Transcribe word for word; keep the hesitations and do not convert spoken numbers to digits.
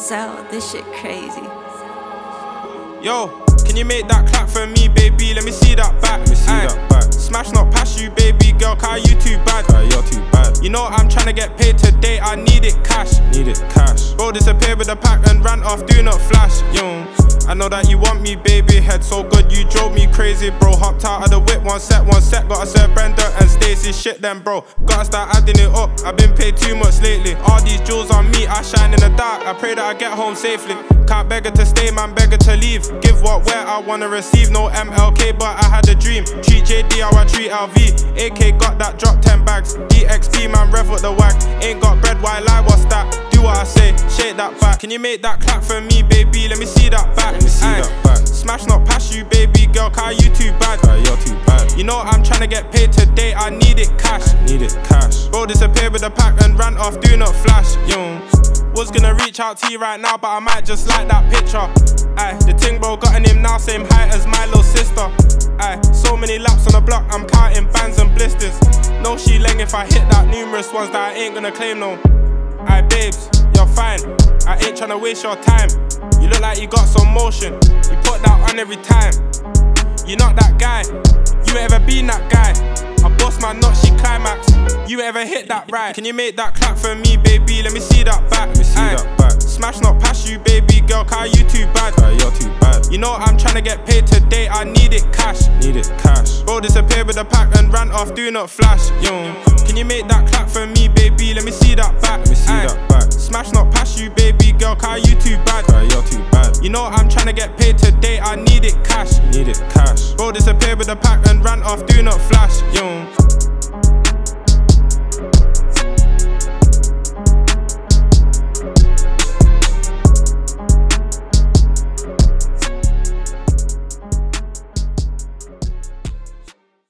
So, this shit crazy. Yo, can you make that clap for me, baby? Let me see that back. Let me see Aye. that back. Smash not past you, baby girl, car you too bad. Aye, you're too bad. You know I'm tryna get paid today, I need it cash. Need it cash. Bro disappeared with the pack and ran off, do not flash. Yo, I know that you want me, baby. Head so good, you drove me crazy, bro. Hopped out of the whip, one set, one set. Gotta serve Brenda and Stacey, shit then, bro. Gotta start adding it up. I've been paid too much lately. All these jewels on me, I shine in the dark. I pray that I get home safely. Can't beg her to stay, man, beg her to leave. Give what, where I wanna receive. No M L K, but I had a dream. Treat J D how I treat L V. A K got that, drop ten bags. D X P, man, rev up the wag. Ain't got bread, why lie, what's that? Do what I say, shake that back. Can you make that clap for me, baby? Let me see that back. Let me see Aye. that back. Smash not past you, baby girl, car you too bad. Aye, you're too bad. You know I'm tryna get paid today, I need it cash. Need it cash. Bro disappeared with the pack and ran off, do not flash. Yo, was gonna reach out to you right now, but I might just like that picture. Aye, the ting bro got in him now, same height as my little sister. Aye, so many laps on the block, I'm counting bands and blisters. No she leng if I hit that, numerous ones that I ain't gonna claim no. Aye babes, you're fine, I ain't tryna waste your time. You look like you got some motion, you put that on every time. You're not that guy, you ain't ever been that guy. I bust my nut, she climax. You ain't ever hit that right. Can you make that clap for me, baby? Let me see that back. Let me see Aye. that back. Smash not past you, baby girl, car you too bad. Aye, you're too bad. You know I'm tryna get paid today, I need it cash. Need it cash. Bro disappeared with the pack and ran off, do not flash. Yo, can you make that clap for me, baby? Let me see that back. Let me see Aye. that back. Smash not past you, baby girl, car you too bad. Aye, you're too bad. You know I'm tryna get paid today, I need it cash. Need it cash. Bro disappeared with the pack and ran off, do not flash. Yo.